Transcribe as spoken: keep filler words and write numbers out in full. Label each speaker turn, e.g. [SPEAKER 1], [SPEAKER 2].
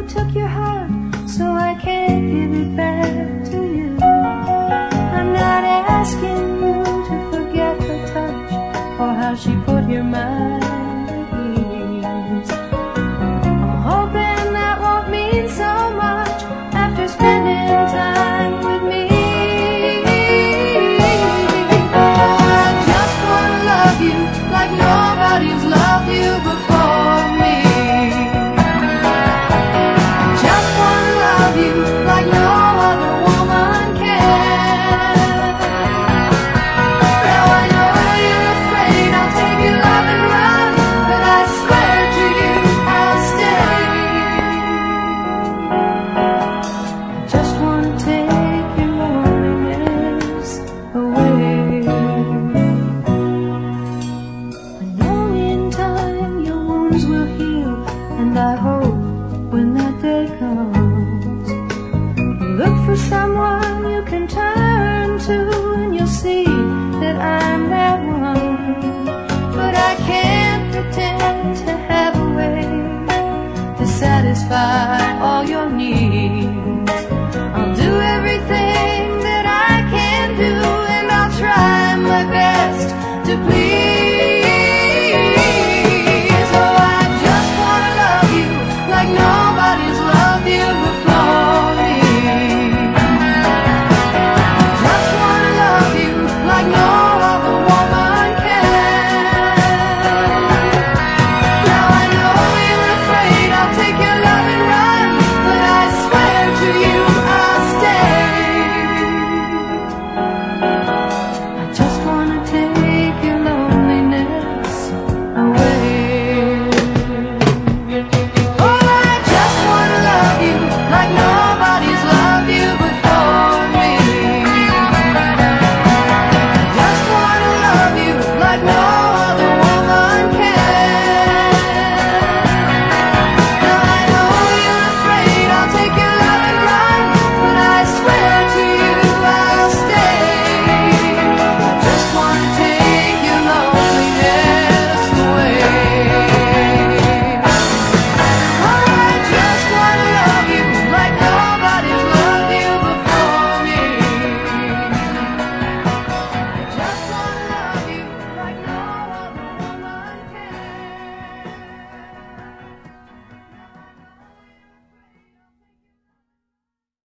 [SPEAKER 1] who took your heart, so I can't give it back to you. I'm not asking you to forget her touch or how she put your mind at ease. I'm hoping that won't mean so much after spending time with me. I just wanna love you like nobody's loved you before me. Just wanna love you like no other woman can. Now I know you're afraid I'll take your love and run, but I swear to you I'll stay. I just wanna take your loneliness away. I know in time your wounds will heal, and I hope when that day comes, you look for someone